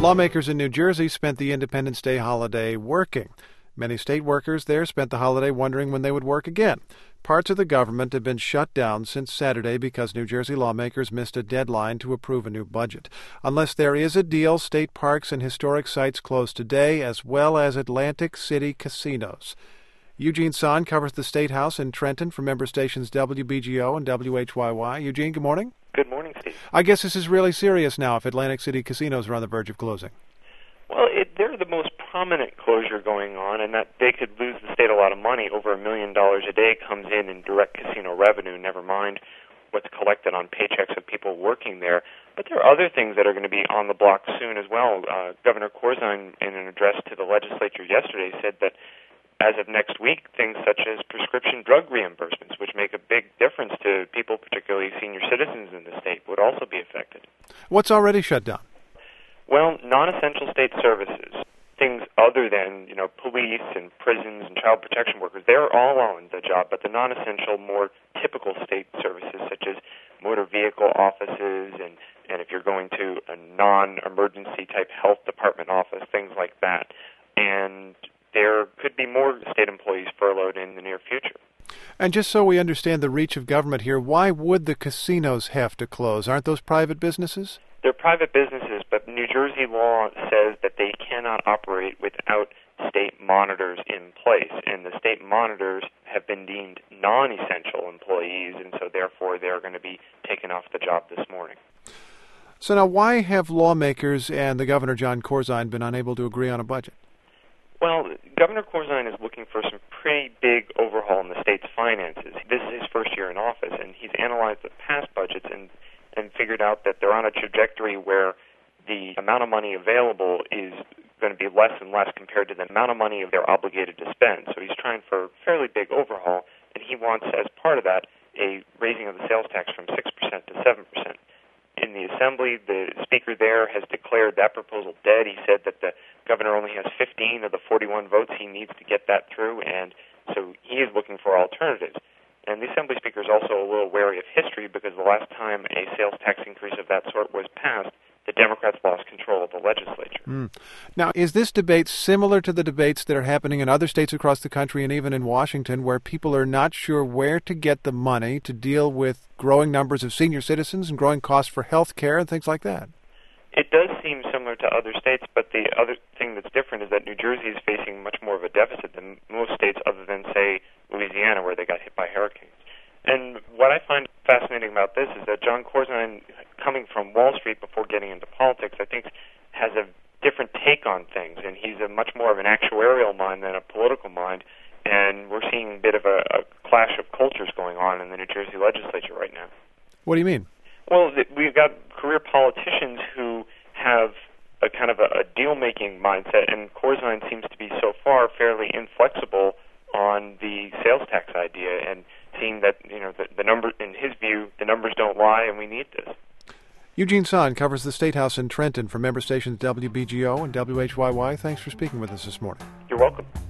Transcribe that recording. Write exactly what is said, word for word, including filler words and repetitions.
Lawmakers in New Jersey spent the Independence Day holiday working. Many state workers there spent the holiday wondering when they would work again. Parts of the government have been shut down since Saturday because New Jersey lawmakers missed a deadline to approve a new budget. Unless there is a deal, state parks and historic sites close today, as well as Atlantic City casinos. Eugene Son covers the State House in Trenton for member stations W B G O and W H Y Y. Eugene, good morning. Good morning, Steve. I guess this is really serious now if Atlantic City casinos are on the verge of closing. Well, it, they're the most prominent closure going on, and that they could lose the state a lot of money. Over a million dollars a day comes in in direct casino revenue, never mind what's collected on paychecks of people working there. But there are other things that are going to be on the block soon as well. Uh, Governor Corzine, in an address to the legislature yesterday, said that as of next week, things such as prescription drug reimbursements, which make a big difference to people, particularly senior citizens in the state, would also be affected. What's already shut down? Well, non-essential state services, things other than, you know, police and prisons and child protection workers, they're all on the job, but the non-essential, more typical state services such as motor vehicle offices and, and if you're going to a non-emergency type health department office, things like that. And there could be more state employees furloughed in the near future. And just so we understand the reach of government here, why would the casinos have to close? Aren't those private businesses? They're private businesses, but New Jersey law says that they cannot operate without state monitors in place, and the state monitors have been deemed non-essential employees, and so therefore they're going to be taken off the job this morning. So now why have lawmakers and the Governor John Corzine been unable to agree on a budget? Well, Governor Corzine is looking for some pretty big overhaul in the state's finances. This is his first year in office, and he's analyzed the past budgets and and figured out that they're on a trajectory where the amount of money available is going to be less and less compared to the amount of money they're obligated to spend. So he's trying for a fairly big overhaul, and he wants, as part of that, a raising of the sales tax from six percent to seven percent. In the Assembly, the Speaker there has declared that proposal dead. He said that the governor only has fifteen of the forty-one votes he needs to get that through, and so he is looking for alternatives. And the Assembly Speaker is also a little wary of history because the last time a sales tax increase of that sort was passed, the Democrats lost control of the legislature. Mm. Now, is this debate similar to the debates that are happening in other states across the country and even in Washington, where people are not sure where to get the money to deal with growing numbers of senior citizens and growing costs for health care and things like that? It does seem similar to other states, but the other thing that's different is that New Jersey is facing much more of a deficit than most states other than, say, Louisiana, where they got hit by hurricanes. And what I find fascinating about this is that John Corzine, coming from Wall Street before getting into politics, I think has a different take on things, and he's a much more of an actuarial mind than a political mind, and we're seeing a bit of a, a clash of cultures going on in the New Jersey legislature right now. What do you mean? Well, we've got career politicians who have a kind of a, a deal-making mindset, and Corzine seems to be so far fairly inflexible on the sales tax idea and seeing that, you know, the, the number, in his view, the numbers don't lie and we need this. Eugene Son covers the State House in Trenton for member stations W B G O and W H Y Y. Thanks for speaking with us this morning. You're welcome.